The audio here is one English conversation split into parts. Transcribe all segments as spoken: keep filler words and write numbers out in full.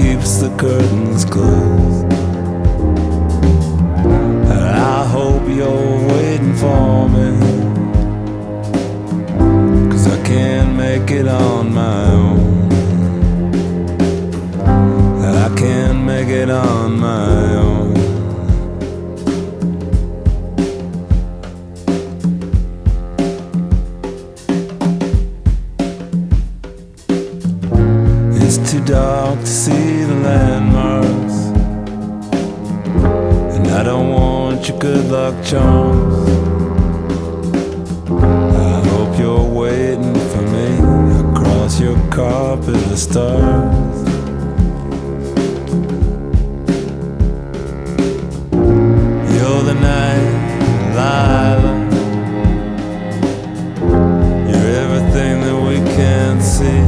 keeps the curtains closed. I hope you're waiting for me, 'cause I can't make it on my own. I can't make it on my own. It's too dark to see the landmarks, and I don't want your good luck charms. I hope you're waiting for me across your carpet of stars. You're the night, Lila. You're everything that we can't see.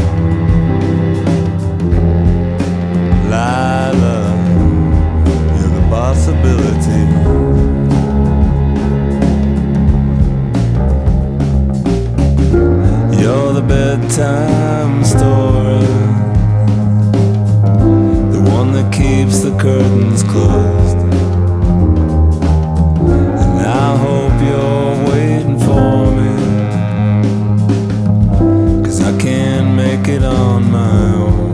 Lila, you're the possibility. You're the bedtime story, the one that keeps the curtains closed. And I hope you're waiting for me, 'cause I can't make it on my own.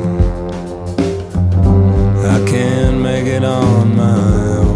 I can't make it on my own.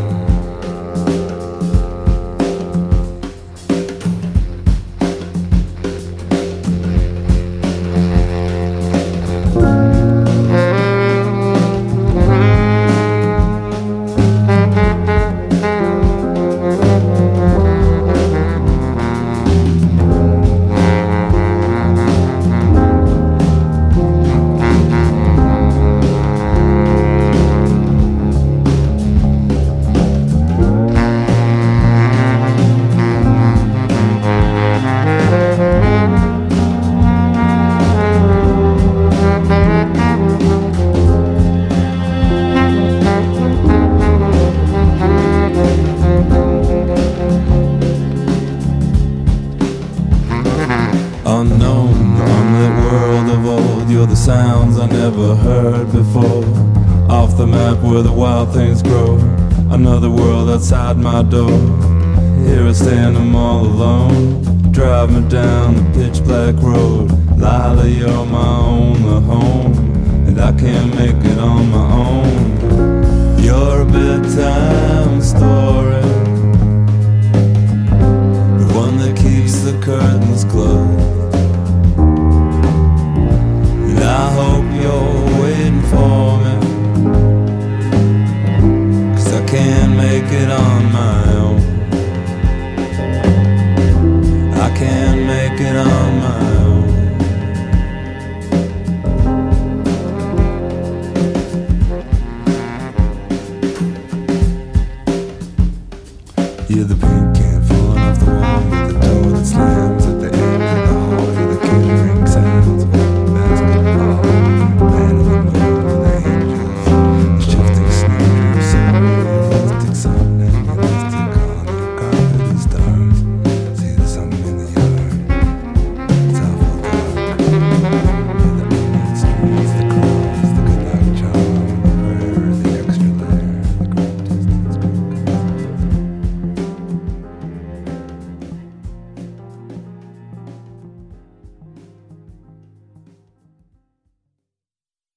Unknown, unlit world of old, you're the sounds I never heard before. Off the map where the wild things grow, another world outside my door. Here I stand, I'm all alone, drive me down the pitch black road. Lila, you're my only home, and I can't make it on my own. You're a bedtime story, the one that keeps the curtains closed.